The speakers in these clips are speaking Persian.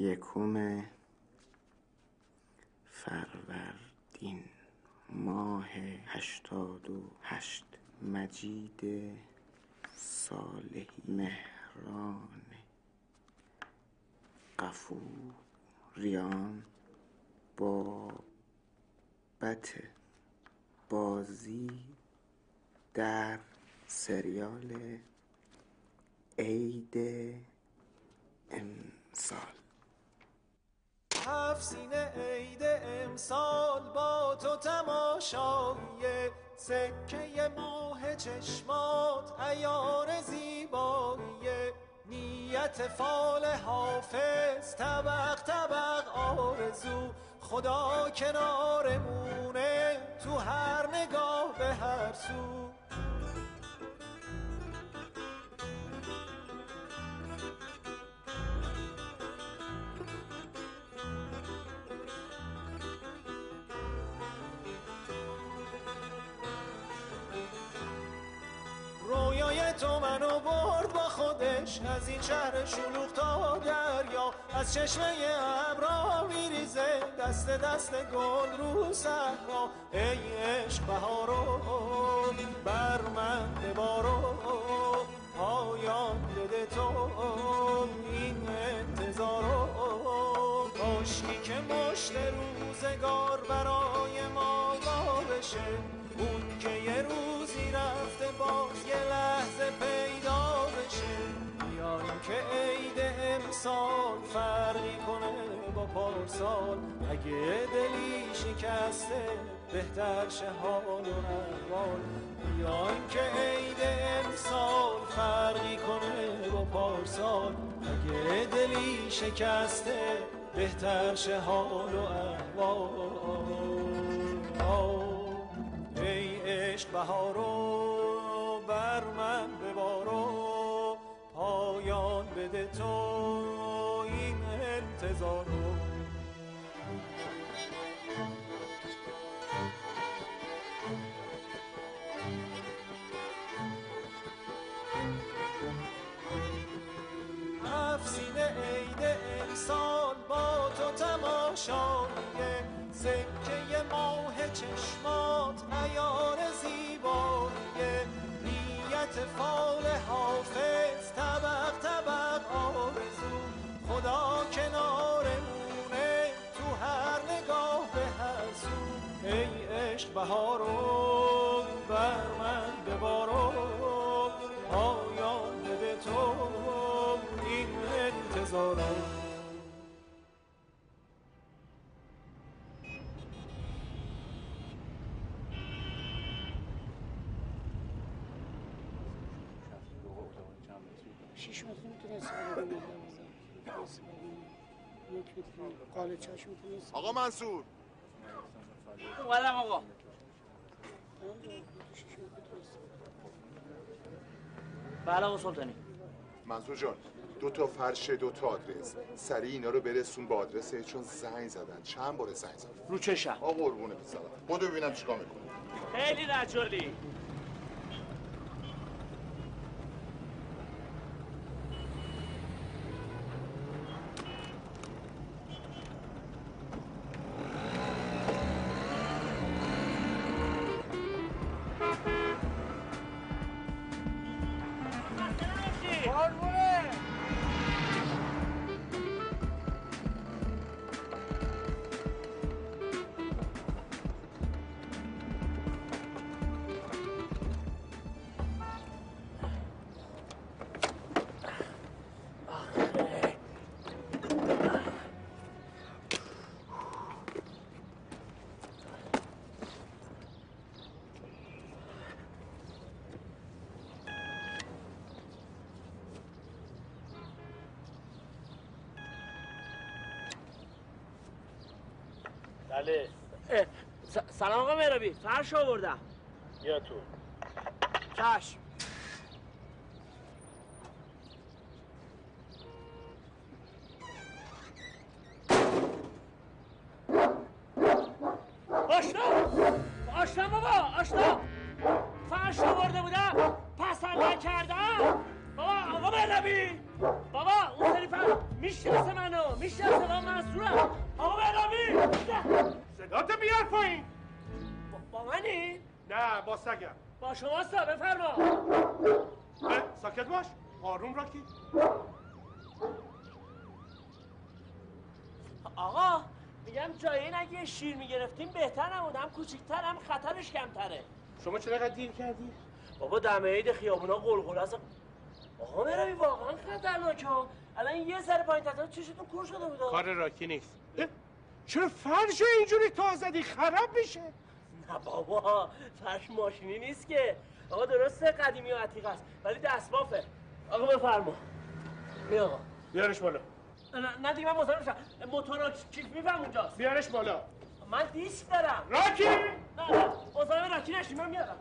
1 فروردین ماه 88 مجید صالحی مهران غفوریان بابت بازی در سریال عید امسال. 7 سینه عید امسال با تو تماشاییه، سکه ماه چشمات عیار زیباییه، نیت فال حافظ طبق طبق آرزو، خدا کنارمونه تو هر نگاه به هر سو. رویای تو منو برد با خودش، از این شهر شلوغ تا دریا، از چشمه ابرا میریزه دست دست گل رو صحرا. ای عشق بهارو بر من ببارو، پایان بده تو این انتظارو. کاشکی که مشت روزگار برای ما وا بشه، اون که یه روزی رفته باز یه لحظه پیدا بشه. بیایم که عید امسال فرقی کنه با پارسال، اگه دلی شکسته بهتر شه حال و احوال. بیایم که عید امسال فرقی کنه با پارسال، اگه دلی شکسته بهتر شه حال و احوال. ای عشق بهارو بر من ببارو، پایان بده تو این انتظارو. افسینه عید امسال با تو تماشاییه، سکه ماه چشمات عیار زیباییه، نیت فال حافظ طبق طبق آرزو، خدا کنارمونه تو هر نگاه به هر سو. ای عشق بهارو بر من ببارو، پایان بده تو این انتظارو. شیش متر میتونه استفاده کنیم، یک متر قالب چشم میتونه. آقا منصور اومدم آقا. بله آقا سلطانی. منصور جان 2 فرش 2 آدرس، سریع اینا رو برسون با آدرسه، چون زنگ زدن، چند بار زنگ زدن. رو چشم آقا قربونه بزنم، خودو ببینم چیکار میکنه. خیلی نچولی. بله. سلام آقا مهرابی، فرش آوردم. بیا تو. چشم. آشنا بابا، آشنا. فرش آورده بودم، پسند نکردم. بابا آقا مهرابی، بابا اون سری فرش میشناسه منو، میشناسه من منصورم. آقا مهرابی صداتو بیار پایین. با منی؟ نه با سگم. با شماستا بفرما. ساکت باش. آروم راکی. آقا میگم جای این اگه شیر میگرفتیم بهتر نبود، هم کوچیک‌تر هم خطرش کمتره. شما چرا دیر کردی؟ بابا دم عید خیابونا قلقل است. آقا مهرابی واقعا خطرناکه ها. الان یه ذره پایین تر چشتون کور شده بود. کار راکی نیست. چرا فرش اینجوری تا زدی خراب میشه؟ نه بابا فرش ماشینی نیست که. آقا درسته قدیمی و عتیق است ولی دستبافه. آقا بفرما. بیا آقا. بیارش بالا. نه دیگه من مزاحم میشم. موتور چیک میفهم اونجاست. بیارش بالا. من دیسک دارم. راکی! نه مزاحم راکی نشی من میارم.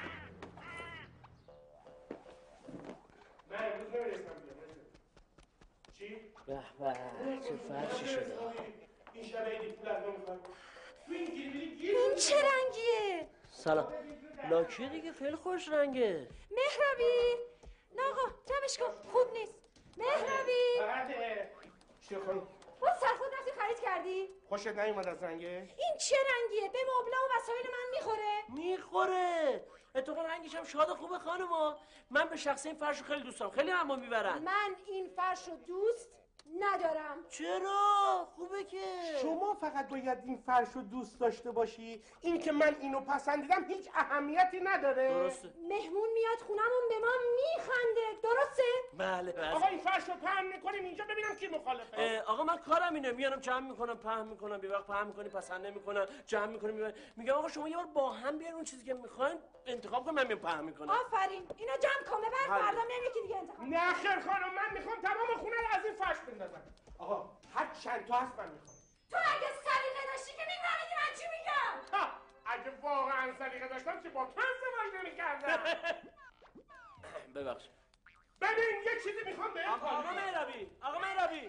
نه امروز نمیرسم بیارم. چی؟ به به چه فرشی شده. این شب عیدی پول از نمیخواد. این چه رنگیه؟ سلام. لاکیه دیگه خیلی خوش رنگه. مهرابی نه آقا جمعش کن خوب نیست. مهرابی چیه خانم؟ باز سرخود رفتی خرید کردی؟ خوشت نیومد از رنگه؟ این چه رنگیه؟ به مبلا و وسایل من میخوره؟ میخوره. اتفاقا رنگش هم شاد خوبه خانوما. من به شخص این فرشو خیلی دوست دارم. خیلی همو میبرن. من این فرش رو دوست ندارم. چرا؟ خوبه که. شما فقط باید این فرش رو دوست داشته باشی. این که من اینو پسندیدم هیچ اهمیتی نداره. درسته. مهمون میاد خونمون به ما میخنده. درسته؟ بله. آقا این فرش رو پهن میکنیم اینجا ببینم کی مخالفه. آقا من کارم اینه. میانم جمع میکنم پهن میکنم. یه وقت پهن میکنی پسند نمیکنم جمع میکنیم. میگم آقا شما یه بار با هم بیارین اون چیزی که میخواین انتخاب کنم. من میام پهن میکنم. آفرین. اینو جمع کن ببر فردا میام یکی دیگه انتخاب. نه خیر خانم من میخوام تمام خونه رو از این فرش بندازم. آقا هر چند تا هست من میخوام. تو اگه سلیقه داشتی که میفهمیدی من چی میگم. اگه واقعا سلیقه داشتم که با تو ازدواج نمی‌کردم. ببخش. ببین یه چیزی میخوام بهت آقا مهرابی.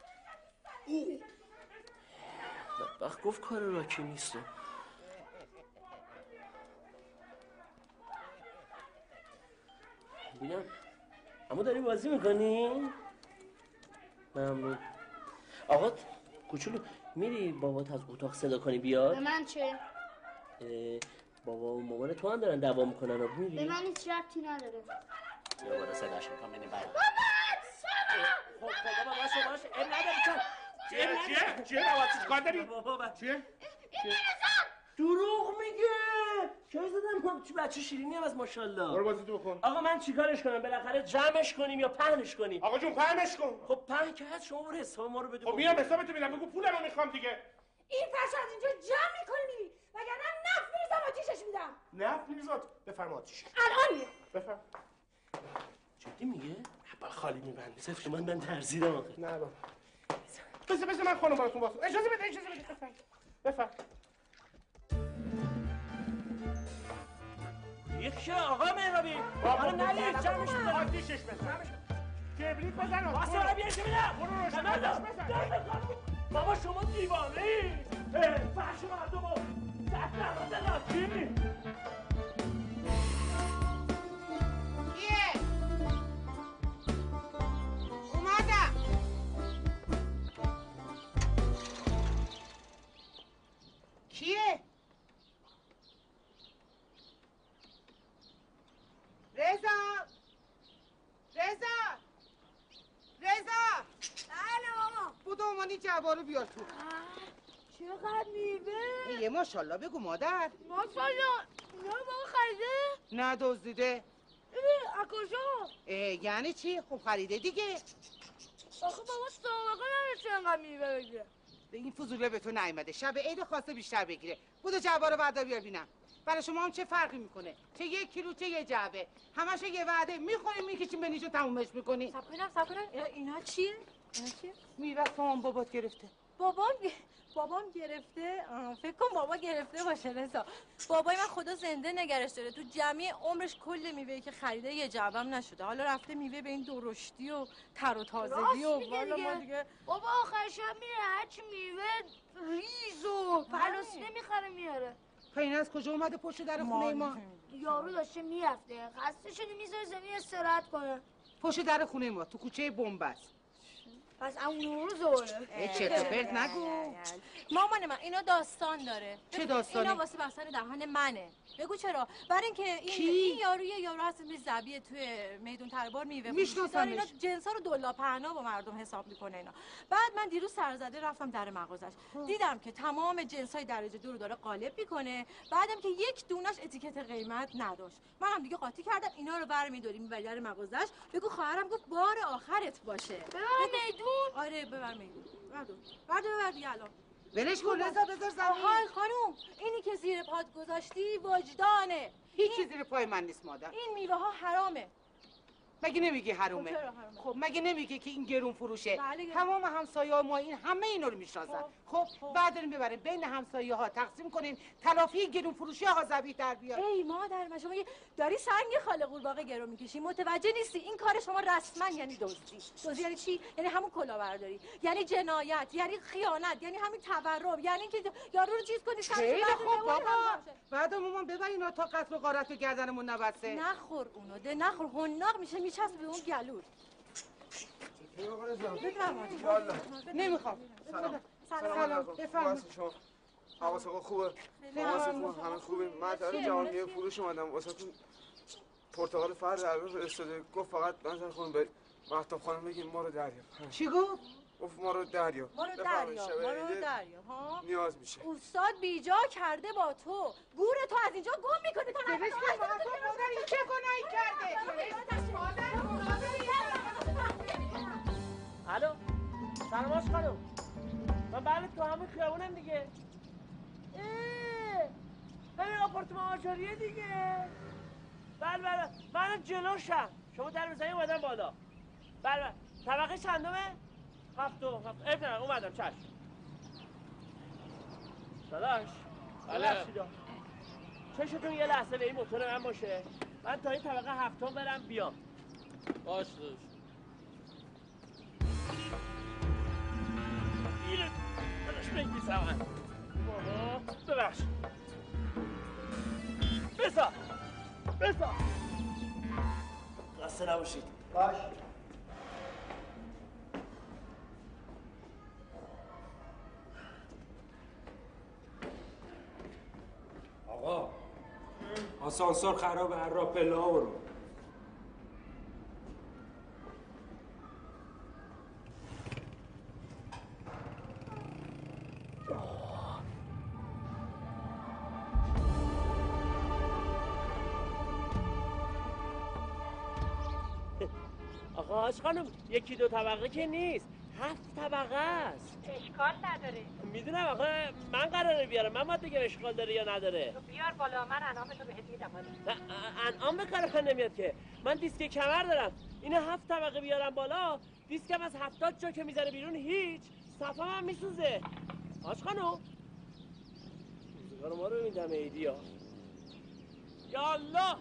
وقت گفت کار راکی نیست. ببینم اما داری بازی میکنی؟ ممنون. آقا کوچولو میری بابات از اتاق صدا کنی بیاد؟ به من چه؟ بابا و مامان تو هم دارن دعوا میکنن. میری؟ به من هیچ ربطی نداره. یا بالا صداش میکنم بینی باید. خب بابا باشه اب نداری چیه؟ بابا چیکار داری؟ بابا چیه؟ دروغ میگه. چه زدم بچه شیرینی هم از ماشاءالله. برو بازی تو بکن. آقا من چیکارش کنم؟ بالاخره جمعش کنیم یا پهنش کنیم؟ آقا جون پهنش کن. خب پهن که هست. شما برو حساب ما رو بده. خب میام حسابتو میدم. بگو پولمو میخوام دیگه. این فرش از اینجا جمع میکنی میری وگرنه نفت میریزم آتیشش میدم. نفت میریزاد بفرما آتیش. الان میرم. بفرم. جدی میگه؟ بالا خالی میبنده. صفر من ترسیدم آخه. نه بابا. بس من خانم براتون واسه. اجازه بده. بفرم. یک آقا مهرابی. حالا نرید جمعش میدم. آتیشش بزن. کبریت بزن. واسه را بیارش میدم. برو روشن بزن. بابا شما دیوانه ای. فرش مردم رو زد نمازه لاکی. کیه؟ اومدم. کیه؟ رضا. بله ماما. بودو اومانی جوار رو بیار تو. چقدر میوه. یه ماشالله بگو مادر. ماشالله. اینا رو بابا خریده؟ نه دزدیده. از کجا؟ یعنی چی؟ خب خریده دیگه. آخه بابا سابقه نداشته انقدر میوه بگیره. این فضوله به تو نیومده. شب عید خواسته بیشتر بگیره. بودو جوار رو بعدا بیار بینم. برای شما هم چه فرقی میکنه؟ چه 1 کیلو چه یه جعبه. همشو یه وعده میخوریم میکشیم به نیشو تمومش میکنی. صبر کنم. اینا چیه؟ میوه سام بابات گرفته. بابام گرفته؟ فکر کن بابا گرفته باشه رضا. بابای من خدا زنده نگرش داره. تو جمعی عمرش کل میوه‌ای که خریده یه جعبم نشده. حالا رفته میوه به این درشتی و تر و تازگی و والا ما دیگه بابا آخر شب میره هرچی میوه ریز و پلاس نمیخره میاره. این از کجا اومده پشت در خونه ما؟ یارو داشته میرفته خسته شده میذاره زمین استراحت کنه. پشت در خونه ما تو کوچه بنبست. پس اون رو زوره چرت و پرت نگو. مامان من اینا داستان داره. چه داستانی؟ اینا واسه بستن دهن منه. بگو چرا؟ برای اینکه این یارو هست زبیه توی میدون تربار میوه فروشی داره. اینا جنسا رو دلا پهنا با مردم حساب میکنه اینا. بعد من دیروز سرزده رفتم در مغازش. دیدم که تمام جنسای درجه 2 رو داره قالب میکنه. بعدم که یک دونش اتیکت قیمت نداشت. منم دیگه قاطی کردم اینا رو برمی‌داری میبری در مغازش. بگو خواهرم گفت بار آخرت باشه. ببر میدون. آره ببر میدون. ببر دیگه الان. ولش کن رضا بذار زمین. های خانوم اینی که زیر پات گذاشتی وجدانه. هیچی زیر پای من نیست مادر. این میوه ها حرامه. مگه نمیگی حرومه؟ خب مگه نمیگی که این گرون فروشه؟ تمام همسایه‌ها ما این همه اینا رو میشناسن. خب بعد بریم ببریم بین همسایه‌ها تقسیم کنین تلافی گرون فروشی ها زبیح در بیار. ای مادر من شما داری سنگ خاله قورباغه گرو میکشی متوجه نیستی این کار شما رسما یعنی دزدی یعنی چی؟ یعنی همون کلاهبرداری، یعنی جنایت، یعنی خیانت، یعنی همین تورم، یعنی که یارو رو چیز کنی خیلی خوب بابا. بعد مامان ببر اینا تا قتل و غارت و گردنمون نبسته. نخور اونو ده نخور حناق میشه میچسب به اون گلود. نمیخوام. سلام بفرمایید. حواس آقا خوبه؟ همه خوبه. من در جهانیه فروش اومدم واسهتون پرتقال فرد در فرستاده. گفت فقط نظر خودم برید مهتاب خانم بگین ما رو دریا. چی گفت؟ گفت ما رو دریا. ما رو دریا ها؟ نیاز میشه. استاد بیجا کرده با تو. گور تو از اینجا گم میکنی تا مادر این چه گناهی کرده؟ الو سلام خانم. من بله تو همون خیابونم دیگه. همین آپارتمان آجاریه دیگه. بله من جلوشم. شما در روزایی اومدم بالا. بله طبقه چندمه؟ هفتم اومدم چشم. داداش بله چشتون یه لحظه به این موتور من باشه. من تا این طبقه هفتم برم بیام. باش داداش. اینو داداش بگیسم من. ببخش. بسا خسته نباشید. باش. آقا آسانسور خرابه هر راه پله ها برو. آقا حاج خانم یکی دو طبقه که نیست 7 طبقه است. اشکال نداره. میدونم آقا من قراره بیارم. من باید بگم اشکال داره یا نداره. تو بیار بالا من انعامتو بهت میدم. انعام به کار من نمیاد که. من دیسک کمر دارم. اینو 7 طبقه بیارم بالا دیسکم از 70 جا که میذاره بیرون هیچ صفم هم میسوزه. حاج خانم روزگار ما رو میدم ایدیا. یا الله.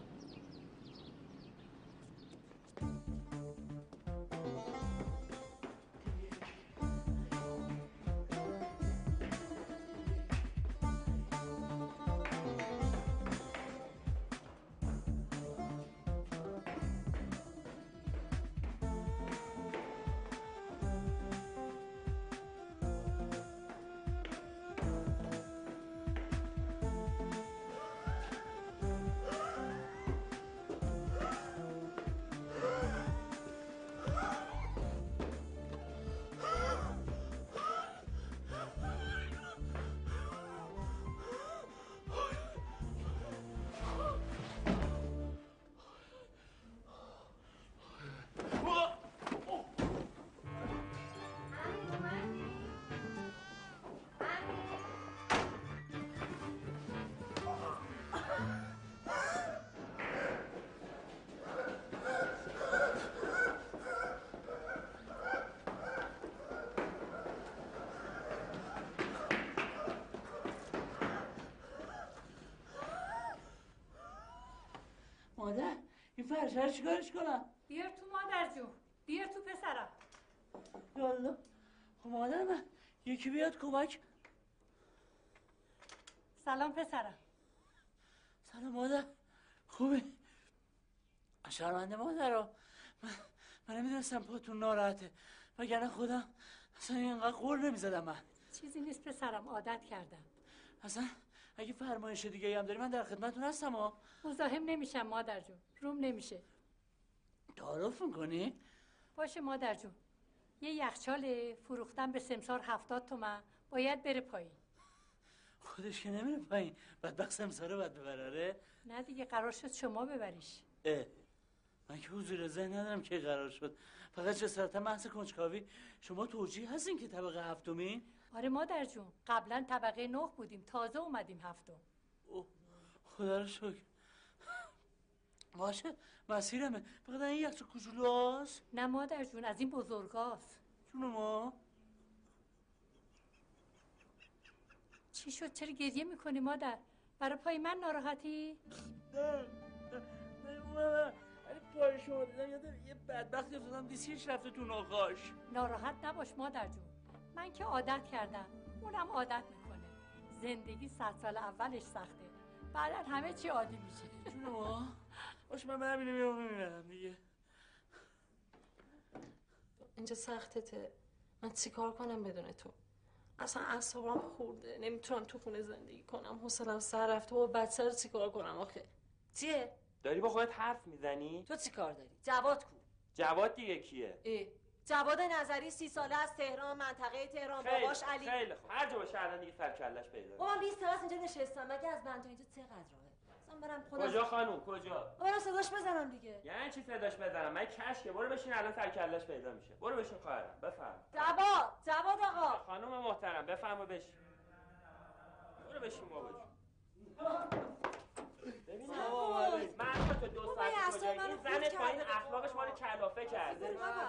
مادر این فرشه رو چیکارش کنم؟ بیار تو مادر جون. بیار تو پسرم. یالله. خب مادر من یکی بیاد کمک. سلام پسرم. سلام مادر. خوبه؟ شرمنده مادر رو. من نمیدونستم پاتون ناراحته. وگرنه خودم اصلا اینقدر قول نمیزدم من. چیزی نیست پسرم، عادت کردم. اصلا اگه فرمایش دیگه هم داری من در خدمتتون هستم ها. مزاحم نمیشم مادر جون، روم نمیشه. تعارف میکنی؟ باشه مادر جون. یه یخچال فروختم به سمسار 70 تومن، باید بره پایین. خودش که نمیره پایین، بدبخت سمساره باید ببره. نه دیگه قرار شد شما ببریش. من که حضور ذهن ندارم که قرار شد، فقط جسارتا محض کنجکاوی. شما توجیه هستین که طبقه هفتمین؟ آره مادر جون، قبلا طبقه 9 بودیم، تازه اومدیم هفتم. خدا رو شکر. باشه مسیرمه، فقط این یخچال کوچولو هست؟ نه مادر جون، از این بزرگاست. جون ما چی شد؟ چرا گریه میکنی مادر؟ برای پای من ناراحتی؟ نه پای شما دیدم یادم یه بدبختی افتادم دیسکش رفته تو ناخاش. ناراحت نباش مادر جون، من که عادت کردم، اونم عادت میکنه. زندگی 100 سال اولش سخته، بعدا همه چی عادی میشه. جون ما باش من برم اینو میبینم دیگه. اینجا سختته، من چیکار کنم بدون تو؟ اصلا اعصابم خورده، نمیتونم تو خونه زندگی کنم، حوصله‌ام سر رفته و بچه رو چیکار کنم آخه؟ چیه؟ داری با خودت حرف میزنی؟ تو چیکار داری؟ جواد کو؟ جواد دیگه کیه؟ جواد نظری 30 ساله از تهران، منطقه تهران، باباش علی. خیلی خوب، هر جا باشه الان دیگه سرکلش پیدا. من 20 سال اینجا نشستم، مگه از بنتا اینجا چقدر راهه؟ اصلا برم خودم. کجا خانوم کجا؟ برم صداش بزنم دیگه. یعنی چی صداش بزنم؟ من کشکه، برو بشین الان سرکلش پیدا میشه. برو بشین خواهرم، بفرم. جواد آقا. خانوم محترم بفرما بشین. برو بشین بابا جون. ببین من تو 2 ساعت کجا این زنت با این اخلاقش ما رو کلافه کرده.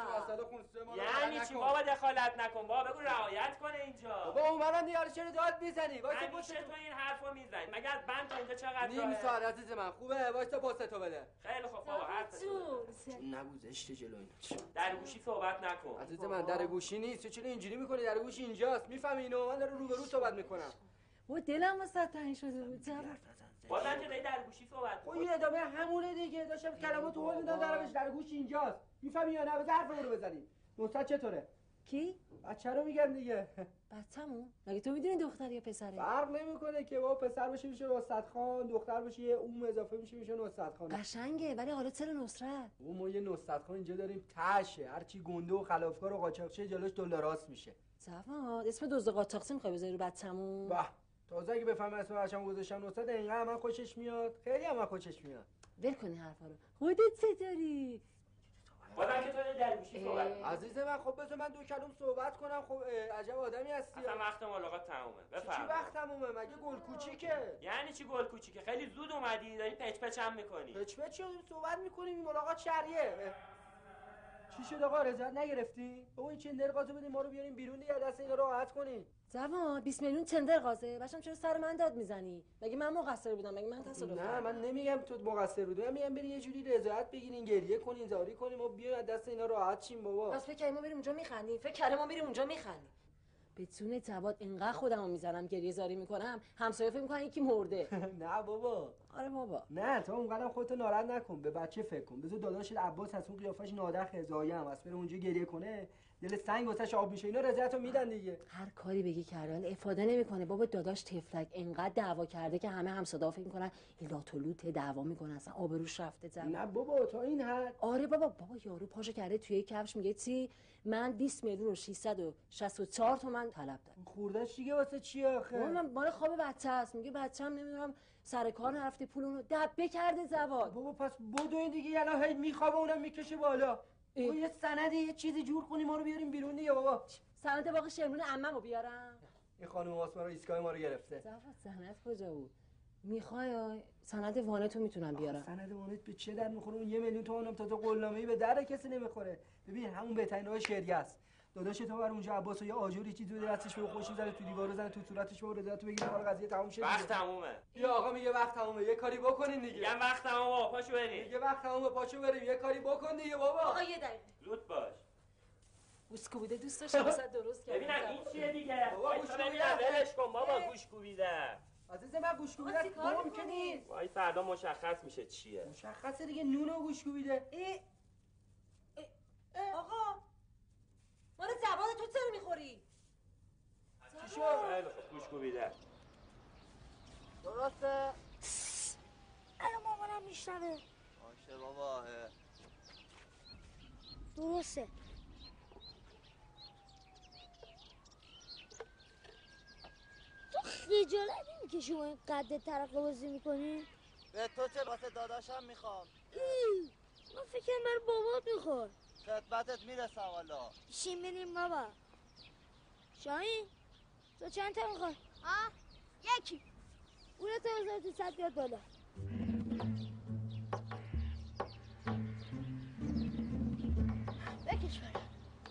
یعنی چی بابا دخالت نکن بابا، بگو رعایت کنه اینجا. بابا اومدن دیگه چرا داد میزنی؟ همیشه تو این حرفو میزنی. مگه از بند تا اینجا چقدر راهه؟ نیم ساعت عزیز من خوبه، وایسا پستو بده. خیلی خوب بابا حرف نگو زشت جلو اینا. در گوشی صحبت نکن. عزیز من در گوشی نیست، تو چرا اینجوری میکنی؟ در گوشی اینجاست، میفهمی اینو؟ من دارم روبرو صحبت میکنم. و دلم واسه تنگ شده بود جواد. بازم که در گوشی صحبت خب این ادامه همونه دیگه، داشتم کلماتو هول میدم در گوشی اینجاست. میفهمی یا نه؟ بذار حرفمو رو بزنی. نصرت چطوره؟ کی؟ بچه رو میگم دیگه. بچه‌مو؟ مگه تو میدونی دختر یا پسره؟ فرق نمیکنه که بابا، پسر بشه میشه نصرت خان، دختر بشه یه اون اضافه میشه نصرت خان. قشنگه، ولی حالا چرا نصرت؟ ما یه نصرت خان اینجا داریم تشه، هر چی گنده و خلافکار و قاچاقچی جلوش دلاراست میشه. جواد اسم دزد قاچاقچی میخوای بذاری رو بچه‌مو؟ تازه اگه بفهمم اسم بچه‌مو گذاشتم نصرت، اینقدر من خوشش میاد، خیلی هم خوشش میاد. ول کنی حرفا رو. خودت چطوری؟ بازم که تو در گوشی صحبت. عزیز من خب بذار من 2 کلمه صحبت کنم. خب عجب آدمی هستی. اصلا وقت ملاقات تمومه. بفرما. چی وقت تمومه؟ مگه گل کوچیکه؟ یعنی چی گل کوچیکه؟ خیلی زود اومدی داری پچ پچ هم می‌کنی. پچ پچ صحبت می‌کنیم، این ملاقات شرعیه. چی شد آقا، رضایت نگرفتی؟ بابا این چندر قاضی بدین ما رو بیاریم بیرون دیگه، دست اینا راحت کنین. جواد 20 میلیون چندر قاضی، باشم چرا سر من داد میزنی؟ مگه من مقصر بودم؟ مگه من تصادف نه من نمیگم تو مقصر بودی، من میگم برین یه جوری رضایت بگیرین، گریه کنین، زاری کنین، ما بیایم از دست اینا راحت شیم بابا. پس فکر ما بریم اونجا میخندیم؟ فکر ما بریم اونجا میخندیم؟ به جون جواد اینقدر خودمو میزنم گریه زاری میکنم، همسایه فکر میکنن یکی مرده. نه بابا. آره بابا. نه تو اونقدرم خودتو ناراحت نکن، به بچه فکر کن. بذار داداشت عباس از اون قیافش نادر خزایه هم هست، بره اونجا گریه کنه، دل سنگ واسش آب میشه، اینا رضایتو میدن دیگه. هر کاری بگی کرده ولی افاده نمیکنه. بابا داداش تفلک اینقدر دعوا کرده که همه همصدا فکر میکنن این لاتولوت دعوا میکنه، اصلا آبروش رفته جواد. نه بابا تا این حد. آره بابا یارو پاشو کرده توی کفش میگه چی؟ من 20 میلیون و 664 تومن طلب دارم. خوردش دیگه واسه چی آخه؟ من مال خواب بچه است، میگه بچه‌م نمیدونم سر کار نرفته پول اونو دبه کرده جواد. بابا پس بدو این دیگه، الان هی میخوابه اونم میکشه بالا. بابا یه سندی یه چیزی جور کنی ما رو بیاریم بیرون دیگه بابا. سند باقی شمرون عممو بیارم. این خانم واسه رو ایستگاه ما رو گرفته. جواد سند کجا بود؟ میخوای سند وانتو میتونم بیارم. سند وانت به چه در میخوره؟ اون 1 میلیون تومانم تازه قولنامه‌ای به در کسی نمیخوره. ببین همون بهترین راه شریعه است. داداش تو بر اونجا عباس و یه آجوری چیزی بده دستش به خوشی زره تو دیوار زنه تو صورتش و رضایتو بگیره، کار قضیه تموم شه. وقت تمومه. یا آقا میگه وقت تمومه، یه کاری بکنین دیگه. میگم وقت تمومه، پاشو بریم. میگه وقت تمومه، پاشو بریم، یه کاری بکن دیگه بابا. آقا یه دقیقه زود باش. گوشکوبیده دوست داشتم واسه درست کردم. ببینم این چیه دیگه؟ بابا ببینم ولش کن بابا، گوشکوبیده. عزیز من گوشکوبیده ممکن نیست. وای فردا مشخص میشه چیه. مشخصه دیگه، نونو گوشکوبیده. آقا کوبیدن. درسته؟ الان مامانم میشنوه. باشه بابا. درسته. تو خجالت نمیکشی شما این قد ترقه بازی میکنی؟ به تو چه؟ واسه داداشم میخوام. من فکرم برای بابات میخواد. خدمتت میرسم والا. بشین بریم بابا. شاهین تو چند تا میخوای؟ یکی. اونو تا 1200 بیاد بالا. بکش بالا.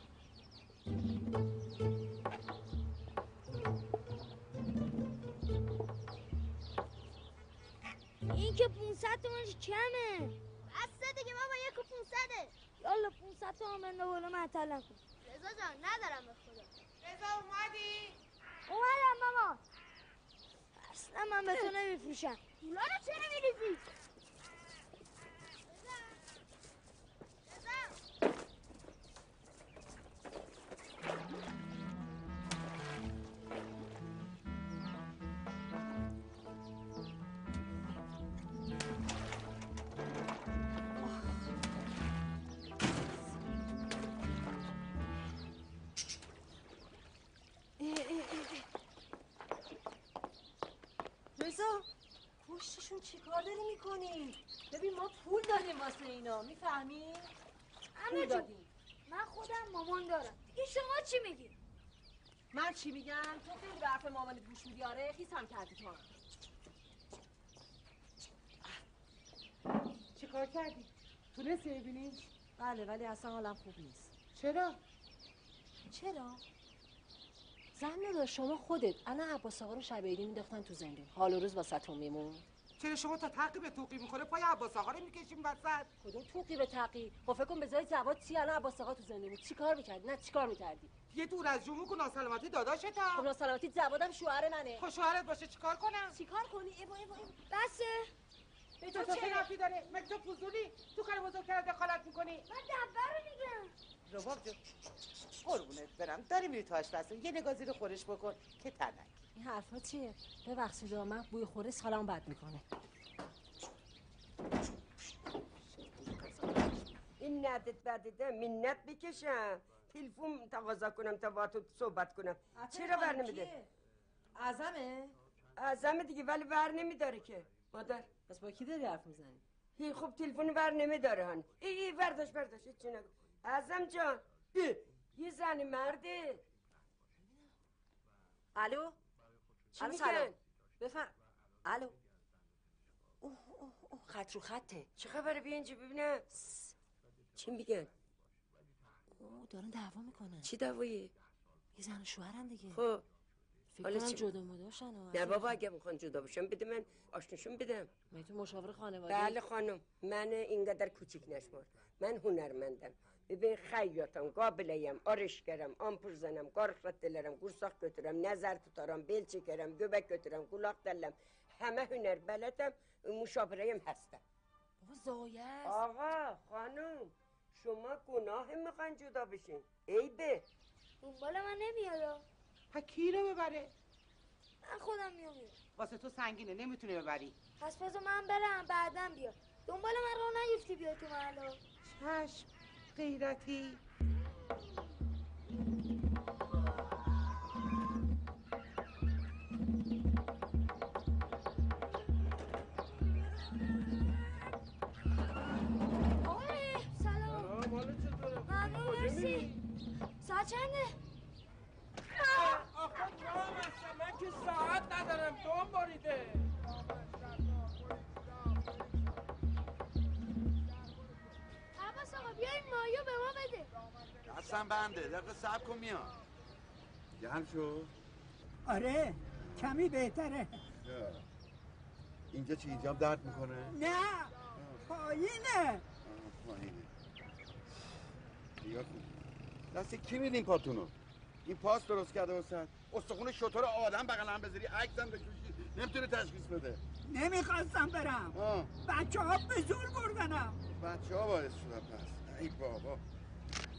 این که 500 تومنش کمه. بسته دیگه بابا، 1,500. یالا 500 تومن بنده بالا معطل نکن. رضا جان ندارم به خدا. رضا اومدی؟ اومدم ماما. اصلا من به تو نمیفروشم. پولا رو چرا میریزی؟ رضا پشتشون چی کار داری میکنی؟ ببین ما پول دادیم واسه اینا، میفهمی؟ همه دادیم. من خودم مامان دارم. دیگه شما چی میگی؟ من چی میگم؟ تو خیلی به حرف مامانت گوش میدی. آره خیس هم کردی تو هم. چی کار کردی؟ تونستی ببینی؟ بله ولی اصلا حالم خوب نیست. چرا؟ چرا؟ زن ندار شما خودت الان عباس آقا رو شب عیدی مینداختن تو زندون. حال و روز واسهتون میمون. چرا شما تا تقی به توقی میخوره پای عباس آقا رو میکشیم وسط؟ کدوم توقی به تقی؟ خب فکر کن به جای جواد چی الان عباس آقا تو زندون بود. چیکار می‌کردی؟ نه چیکار می‌کردی؟ یه دور از جون کن. ناسلامتی داداشتا. خب ناسلامتی جوادم شوهر منه. خب شوهرت باشه چیکار کنم؟ چیکار کنی؟ ایوا بسه. به تو چه ربطی داره؟ مگه تو فضولی؟ تو کار بزرگتر دخالت میکنی؟ من دبه رو میگم. رباب جون قربونت برم داری میری تو آشپزخونه یه نگاه زیر خورش بکن که تنک. این حرفا چیه؟ ببخشید من بوی خورش حالمو بد میکنه. این ندت بدده منت بکشم تلفن تقاضا کنم تا با تو صحبت کنم. چرا ور نمیده؟ اعظمه؟ اعظمه دیگه ولی ور نمیداره که مادر. پس با کی داری حرف میزنی؟ هی خب تلفن ور نمیداره هن. ای برداشت چی نگو. اعظم جان یه زن مرده. الو؟ چی الو میگن؟ سلام. بفهم. الو. اوه خط رو خطه. چه خبره بیا اینجا ببینم. چی میگن؟ دارن دعوا میکنن. چی دعوایه؟ یه زن و شوهرن دیگه. خب فکر کنم جدا مداشن. نه بابا اگه بخوان جدا باشن بده من آشناشون بدم. من تو مشاور خانواده. بله خانم من اینقدر کوچیک نشمار. من هنرمندم. ببین خیاطم، قابلیم، آرشگرم، آمپور زنم، قارخ دلرم، گورساق götürəm, نظر tutarım, bel çekerim, göbek götürəm, kulak dellem. همه هنر بلدم، مشاوریم هستم. بابا زایه است. آقا خانم شما گناه میخواین جدا بشین. عیبه. دنبال من نمیاد. کی رو ببره؟ من خودم میام. واسه تو سنگینه نمیتونی ببری. پس بذار من برم بعدم بیا. دنبال من رو نیفتی بیا تو محلا. چشم غیرتی. سلام. حالا چطوره؟ ممنون مرسی. ساعت چنده؟ آخه جام هستم من که ساعت ندارم دوم باریده. عباس آقا بیا این مایو به ما بده. دستم بنده دقیقه صبر کن میام. گرم شو؟ آره کمی بهتره. اینجا چی؟ اینجا درد میکنه؟ نه پایینه. پایینه. نگاه کن دست کی میدین پاتونو؟ این پاس درست کرده واسه استخون شطور آدم بغل هم بذاری عکسم بکشی نمیتونه تشخیص بده. نمیخواستم برم. بچه ها به زور بردنم. بچه ها باعث شدن پس. ای بابا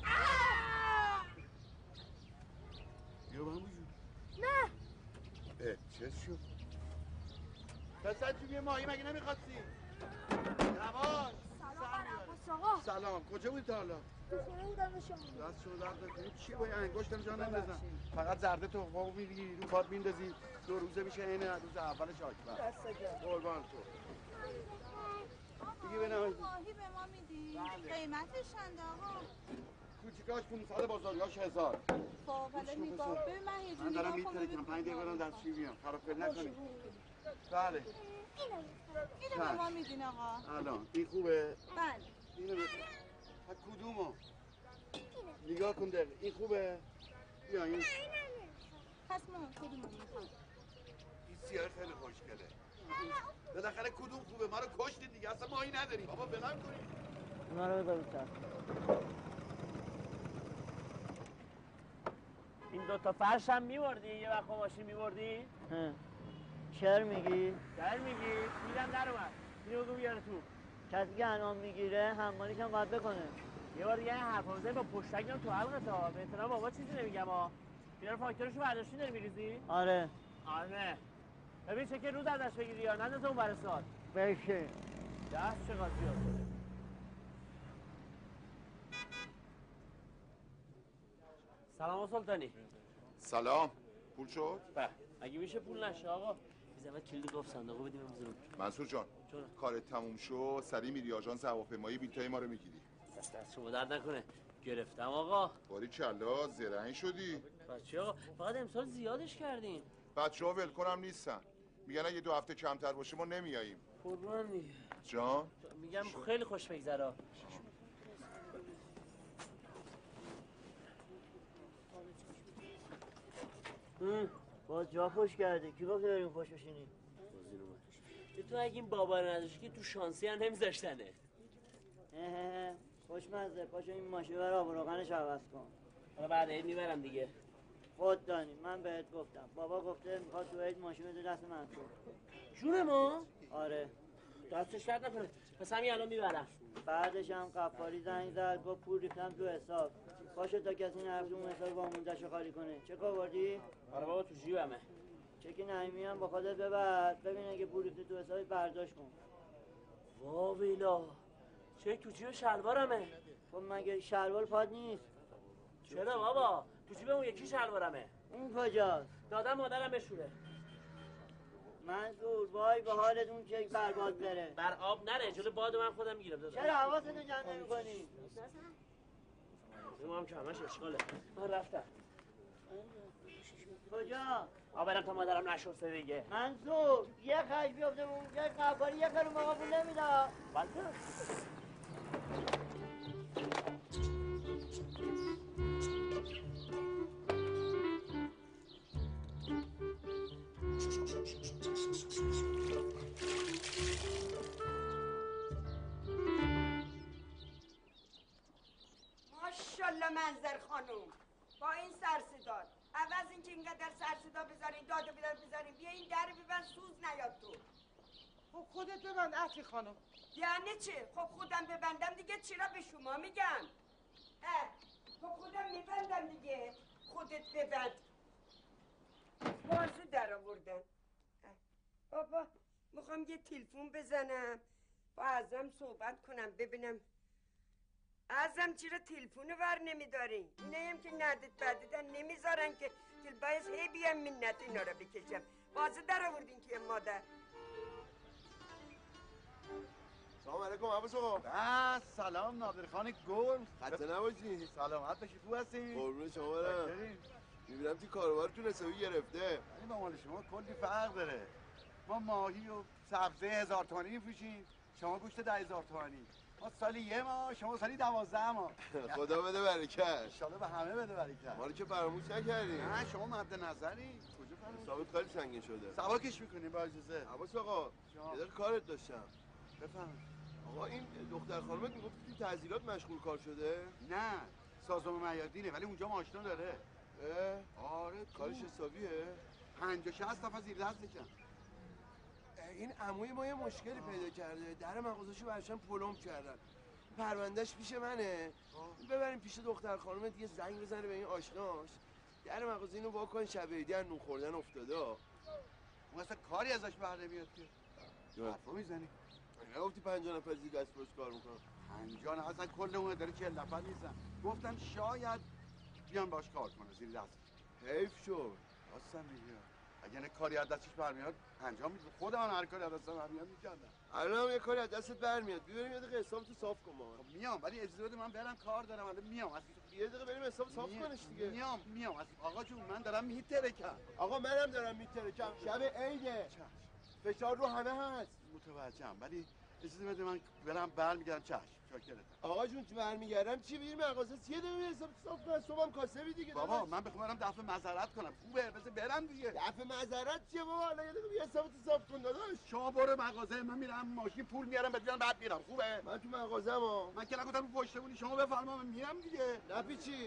بیا با همون جون. نه چه شد؟ پسر جون یه ماهی مگه نمیخواستی؟ یواش سلام کجا بودی تا حالا؟ خونه بودم شما دست شما درد نکنی چی با یه انگشتم جا نندازم فقط زرده تخماق میگیری رو پات میندازی 2 روزه میشه این روز اولش آکبر قربان تو دیگه بنام ماهی به ما میدی؟ قیمتش چنده آقا؟ کوچیکاش 500 بزرگاش 1000 خب حالا نگاه ببین من یه جوری من دارم میترکم 5 دقیقه برم دستشویی بیام خراب نکنی بله اینو به ما میدین آقا الان این خوبه؟ بله اینو بده کدومو؟ نگاه کن دقیقه این خوبه؟ بیا این پس ما کدومو میخوام؟ این سیاه خیلی خوشگله بالاخره کدوم خوبه ما رو کشتید دیگه اصلا ماهی نداریم بابا بلند کنید اونا رو بذار بیشتر این 2 تا فرش هم میوردی یه وقت ماشین میوردی؟ شعر میگی؟ شعر میگی؟ میرم در اومد اینو بگو بیاره تو کسی که انعام میگیره حمالیش هم باید بکنه یه بار دیگه حرف بزنی با پشتک میام تو حلقت ها به احترام بابا چیزی نمیگم ها اینا رو فاکتورشو برداشتی داری میریزی؟ آره ببین چه که روز ازش بگیری یا نندازه اون برسات بشه دست چه قاطی افتاده سلام سلطانی سلام پول شد؟ اگه میشه پول نشه آقا بیزمت کلید گفت صندوقو بدیم بزنیم منصور جان کارت تموم شو سریع میری آژانس هواپیمایی بیلتای ما رو میگیری دست شما درد نکنه گرفتم آقا باری کلا زرنگ شدی بچه آقا فقط امسال زیادش کردین بچه‌ها ولکنم نیستن میگن اگه 2 هفته کمتر باشه ما نمیاییم قربان دیگه جان میگم خیلی خوش بگذره باز جا خوش کرده کی گفت داریم خوش بشینیم تو اگه این بابا رو نداشتی که تو شانسی هم نمیذاشتنه خوشمزه پاشو این ماشین رو آب و روغنش عوض کن حالا بعد عید میبرم دیگه خود دانی من بهت گفتم بابا گفته میخواد تو عید ماشین بده دست منصور جون ما؟ آره دستش درد نکنه پس همین الان میبرم بعدش هم قفاری زنگ زد گفت پول ریختم تو حساب پاشو تا کسی نرفته اون حساب با موندهشو خالی کنه چک آوردی؟ آره بابا تو جیبمه چک نعیمی هم با خودت ببر ببین اگه پول ریخته تو حساب برداشت کن واویلا چک تو جیب شلوارمه خب مگه شلوار پاد نیست؟ چرا بابا تو جیب اون یکی شلوارمه اون کجاست؟ دادم مادرم بشوره منصور وای به حالت اون چک برباد بره بر آب نره جلو باد من خودم میگیرم داداش چرا حواستو جمع نمی‌کنی؟ ما هم که همش اشغاله من رفتم کجا؟ برم تا مادرم نشسته دیگه منصور یه خش بیفته اون چک قفاری یه خیلی موقع پول نمیده ماشاءالله منظر خانم با این سرصدات عوض اینکه اینقدر سرصدا بذارین داد و بیداد بذارین بیا این در ببند سوز نیاد تو خب خودت ببند عطی خانم یعنی چه؟ خب خودم ببندم دیگه چرا به شما میگم خب خودم میبندم دیگه خودت ببند بازو در آوردن بابا میخوام یه تلفن بزنم با اعظم صحبت کنم ببینم اعظم چرا تلفن ور نمیدارین اینه هم که ندید بدیدن نمیذارن که باید هی بیام منت اینا رو بکشم بازو در آوردین که مادر سلام علیکم عباس آقا سلام نادر خان گل خسته نباشی سلامت باشی خوب هستی قربون شما برم میبینم که کاروبارتون حسابی گرفته این با مال شما کلی فرق داره ما ماهی و سبزه 1000 تومانی میفروشیم شما گوشت 10000 تومانی ما سالی 1 ماه شما سالی 12 ماه خدا بده برکت ان شاءالله به همه بده برکت ما رو که فراموش نکردی نه شما مد نظری کجا فراموش حسابت خیلی سنگین شده سباکش میکنیم با اجازه عباس آقا یه دقیقه کارت داشتم بفهم آقا این دختر خانمت میگفت تو تعزیرات مشغول کار شده نه سازمان میادینه ولی اونجا ماشینا داره آره کارش حسابیه 50 60 نفر زیر دستشن این عموی ما یه مشکلی پیدا کرده در مغازه‌شو برشن پلم کردن پروندهش پیش منه ببریم پیش دختر خانمت یه زنگ بزنه به این آشناش در مغازه اینو واکن شب عیدی نون خوردن افتاده اون اصلا کاری ازش بر نمیاد که حرفا میزنی. نگفتی 50 نفر زیر دست پشت کار میکنن؟ 50 نفر اصلا کل اون داره 40 نفر نیستن. گفتم شاید بیان باش کار کنه زیر دست. حیف شد. راستم میگه اگه نه کاری از دستش برمیاد انجام میده. خودم هر کاری از دستم برمیاد میکردم. الان یه کاری از دستت برمیاد. بریم یه دقیقه حسابتو صاف کن با من. خب میام ولی اجازه بده من برم کار دارم. الان میام. یه دقیقه بریم حساب صاف کنش دیگه. میام. آقا جون من دارم میترکم. آقا منم دارم میترکم. شب عیده. فشار رو همه هست. متوجهم ولی اجازه بده من برم برمیگردم. چشم شاکرتم. آقا جون برمیگردم چی بریم مغازه چیه داریم حساب صاف کن. صبحم کاسبی دیگه. بابا من بخوام برم دفعه معذرت کنم. خوبه بذار برم دیگه. دفعه معذرت چیه بابا؟ حالا یه دقیقه حسابتو صاف کن داداش. شما برو مغازه من میرم ماشین پول میارم بعد میرم. خوبه؟ من تو مغازه‌ام. من که نگفتم رو پشت بونی شما بفرما من میرم دیگه. نپیچی.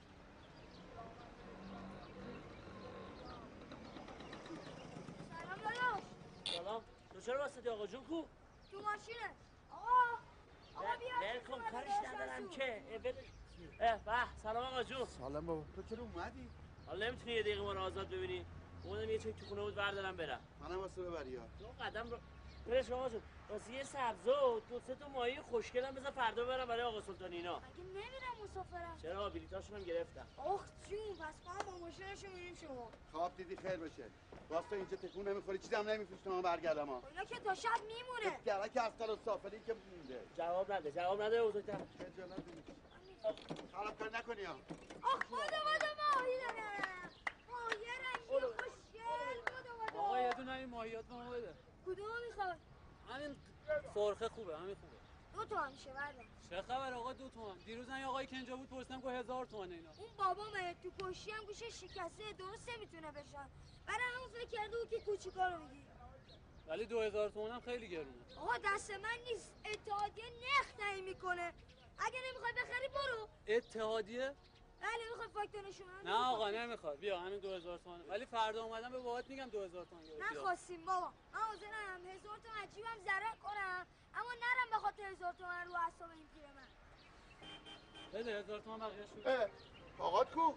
سلام داداش. سلام. تو چرا واسطی آقا جون کو؟ تو ماشینه. آقا بیا. کن کارش ندارم که. به سلام آقا جون. سلام بابا. تو چرا اومدی؟ حالا نمیتونی یه دقیقه ما رو آزاد ببینی؟ اومدم یه چک تو خونه بود بردارم برم. منم واسه ببری ها. تو قدم رو برش آقا جون. واسه یه سبزه و 2-3 تا ماهی خوشگلم بذار فردا برم برای آقا سلطان اینا. مگه نمیرم مسافرت؟ چرا بلیطاشون هم گرفتم. آخ جون پس ما با ماشینشو میریم شما. خواب دیدی خیر بشه. واسه اینجا تکون نمیخوری چیزی هم نمیفروشم من برگردم ها. اینا که تا شب میمونه. گرک افتر و سافلی که مونده. جواب نده بزرگتر. خجالت نمیکشی. خراب کار نکنی ها. آخ خدا ماهی دارم. ماهی رنگی خوشگل خدا. آقا یه دونه این ماهیات به ما بده. کدوم میخواد؟ همین سرخه خوبه همین خوبه. 2 تومن میشه بردار. چه خبر آقا 2 تومن؟ دیروز این آقایی که اینجا بود پرسیدم گفت 1000 تومنه اینا. اون بابامه تو پشتی هم گوشه شکسته درست نمیتونه بشن. برای همون فکر کرده او که کوچیکا رو میگی. ولی 2000 تومن هم خیلی گرونه. آقا دست من نیست. اتحادیه نرخ تعیین میکنه. اگه نمیخوای بخری برو. اتحادیه؟ بله میخوای فاکتور نشون بدم؟ نه آقا نمیخواد. بیا همین 2000 تومن. ولی فردا اومدم به بابات میگم 2000 تومن گرفتی. نخواستیم بابا. من حاضرم 1000 تومن عجیبم ضرر کنم اما نرم به خاطر 1000 تومن رو اعصاب این پیرمرد. بده 1000 تومن بقیه‌اش بده. آقات کو؟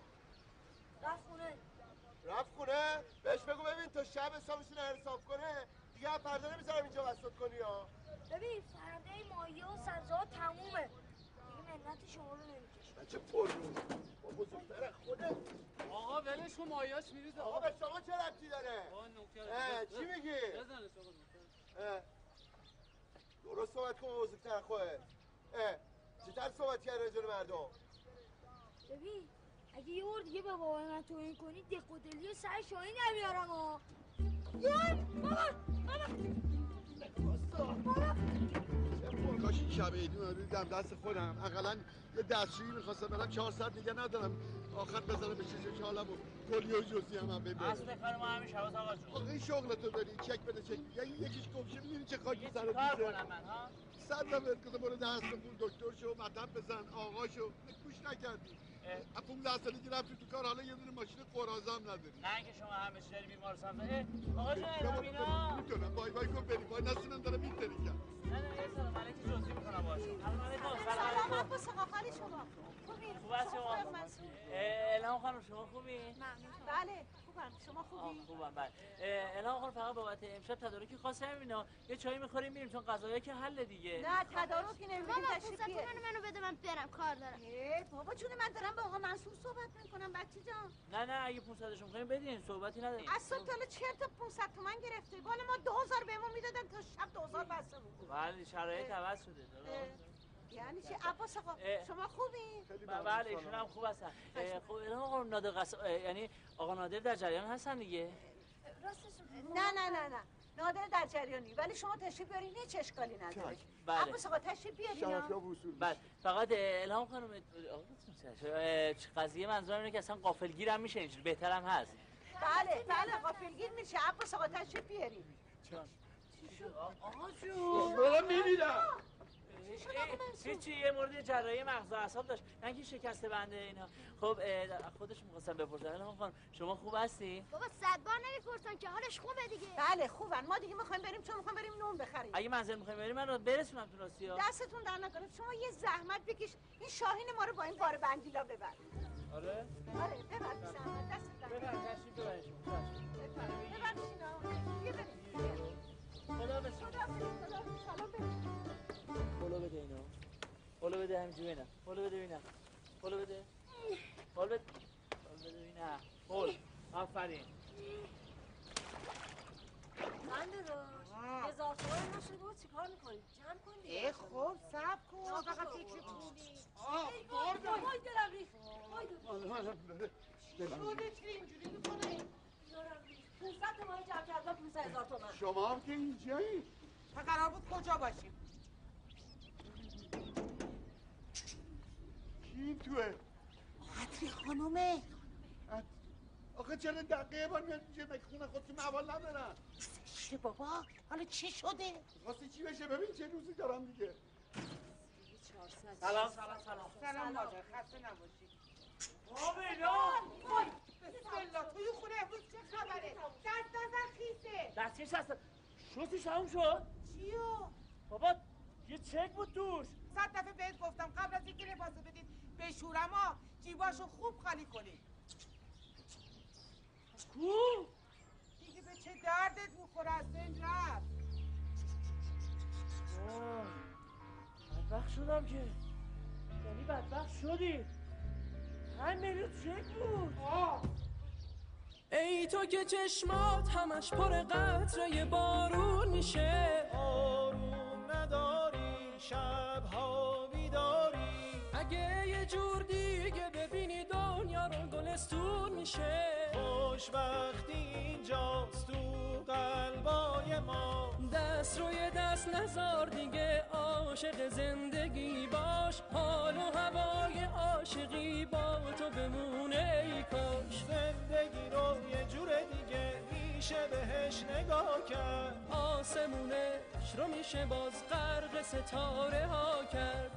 رفت خونه؟ بهش بگو ببین تا شب حسابشون حساب کنه دیگه فردا نمیذارم اینجا وسط کنی ها. ببین فردا ماهی و سبزه‌ها تمومه. دیگه منت شما رو نمیکشه. بچه پر رو با بزرگتره خودت. آقا ولش کن ماهیاش میریزه. آقا به شما چه ربطی داره؟ چی میگی؟ بزنش آقا. درست صحبت کن بزرگتر خودت. چطور صحبت کرد راجع به مردم؟ ببین اگه یه بار دیگه به بابای من توهین کنی دق و دلی سر شاهین نمیارم ها. کاش این شب عیدی رو دیدم دست خودم. اقلا یه دستشویی میخواستم برم 400 دیگه ندارم. آخر بزنم به چشش حالم و کلی و جزی هم ببرم. اصل کار ما همین شباز آقا جون. آقا این شغلتو داری چک بده چک. یکیش گمشه می‌بینی چه خاکی سرت میشه. کار کنم من ها؟ 100 تا بهت گفتم برو درس بخون دکتر شو مطب بزن آقا شو. گوش نکردی. 15 سالگی رفتی تو کار حالا یه دونه ماشین قراضه هم نداری. نه اینکه شما همه چی داری بیمارستان آقا جون اینا میتونم بای بای کن بریم. وای نسینم داره میتریکم. نه یه سلام علیکم جزئی میکنم باشون. سلام علیکم. سلام عباس آقا حال شما؟ خوب هست شما؟ الهام خانم شما خوبی؟ بله خوبم. شما خوبی؟ خوبم بله. الهام خانم فقط بابت امشب تدارکی خاصه همینا یه چایی میخوریم میریم چون غذایا که حل دیگه. نه تدارکی نمیدیم. بابا فرصت منو بده من برم کار دارم. بابا جون من دارم با آقا منصور صحبت میکنم بچه جان. نه اگه 500 شون میخوایم بدین صحبتی نداریم. از صبح تا حالا چرت 500 تومن گرفته. بالا ما 2000 بهمون میدادن تا شب 2000 بسته بود. بله شرایط عوض شده درست. یعنی چی عباس آقا شما خوبی؟ بله ایشون هم خوب هستن. خب الان آقا نادر یعنی آقا نادر در جریان هستن دیگه؟ نه نادر در جریانی ولی شما تشریف بیارین هیچ اشکالی نداره. بله. عباس آقا تشریف بیارین. بله فقط الهام خانم قضیه منظورم اینه که اصلا غافلگیر هم میشه اینجوری بهتر هم هست. بله غافلگیر میشه. عباس آقا تشریف بیارین. آقا جون من میبینم. هیچی یه مورد جراحی مغز و اعصاب داشت نه اینکه شکسته بنده اینا. خب خودش می‌خواستم بپرسن الهام خانم شما خوب هستی؟ بابا 100 بار نمیپرسن که حالش خوبه دیگه. بله خوبن. ما دیگه می‌خوایم بریم چون می‌خوایم بریم نون بخریم. اگه منزل می‌خوایم بریم من رو برسونم تو راستیا. دستتون در نکنه. شما یه زحمت بکش این شاهین ما رو با این بار بندیلا ببر. آره؟ آره ببر پیش احمد دست در ببر تشریف ببرین شما ببر پیش اینا یه بریم خدا بسید سلام بریم بولو بده اینا بولو بده همینجوری اینا بولو بده ببینم بولو بده بولو بده ببینم بول آفرین زن روش 1000 تومن نشده بود چیکار میکنی؟ جمع کن دیگه خب صبر کن فقط فکر پولی وای دلم ریخت خودت اینجوری میکنه دلم ریخت 500 تومن جمع کردم 500,000 تومن شما هم که اینجایی تا قرار بود کجا باشیم کی این توه؟ عطری خانومه آخه چرا دقیقه بار میاد اینجا مگه خونه خودتون اول ندارن چه بابا حالا چی شده؟ خواستی چی بشه ببین چه روزی دارم دیگه سلام سلام مادر خسته نباشی آبینا بسم الله توی خونه امروز چه خبره؟ دست نزن خیسه دستکش هست شوزی تموم شد؟ چیو؟ بابا یه چک بود توش 100 دفعه بهت گفتم قبل از اینکه لباسو بدید به شورما جیباشو خوب خالی کنید کو؟ دیگه به چه دردت میخوره از این رفت بدبخت شدم که یعنی بدبخت شدی 5 میلیون چک بود ای تو که چشمات همش پر قطره بارون میشه آروم نداری شبها بیداری اگه یه جور دیگه ببینی دنیا رو گلستون میشه خوشبختی اینجاست تو قلبای ما دست روی دست نذار دیگه عاشق زندگی باش حال و هوای عاشقی با تو بمونه ای کاش زندگی رو یه جور دیگه میشه بهش نگاه کرد آسمونش رو میشه باز غرق ستاره ها کرد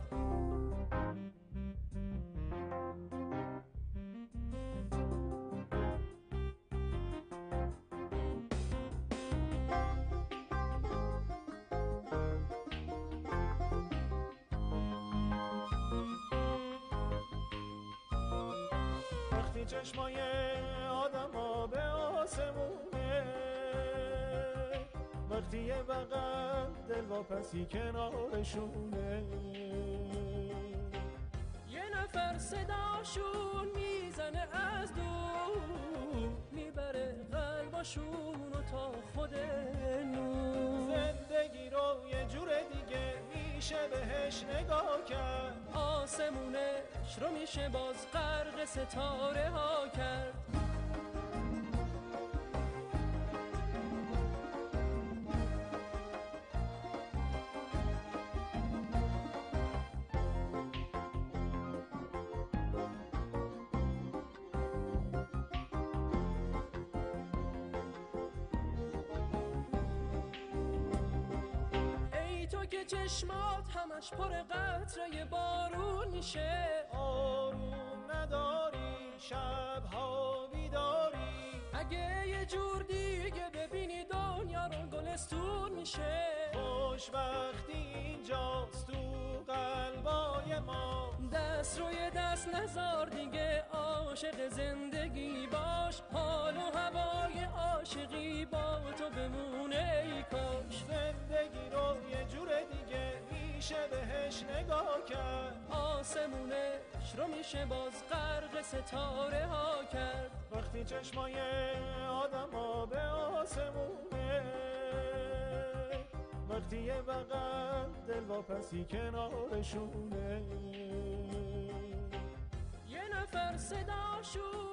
چشمای آدم ها به آسمونه وقتی یه بغل دلواپسی کنارشونه یه نفر صداشون میزنه از دور میبره قلباشون تا خود نور زندگی رو یه جور دیگه میشه بهش نگاه کرد آسمونش رو میشه باز غرق ستاره ها کرد که چشمات همش پر قطره بارون میشه آروم نداری شبها بیداری اگه یه جور دیگه ببینی دنیا رو گلستون میشه خوشبختی اینجاست تو قلبای ما دست روی دست نذار دیگه عاشق زندگی باش حال و هوای عاشقی با تو بمونه ای کاش زندگی رو یه جور دیگه میشه بهش نگاه کرد آسمونش رو میشه باز غرق ستاره ها کرد وقتی چشمای آدم ها به آسمونه وقتی یه بغل دلواپسی کنارشونه یه نفر صداشون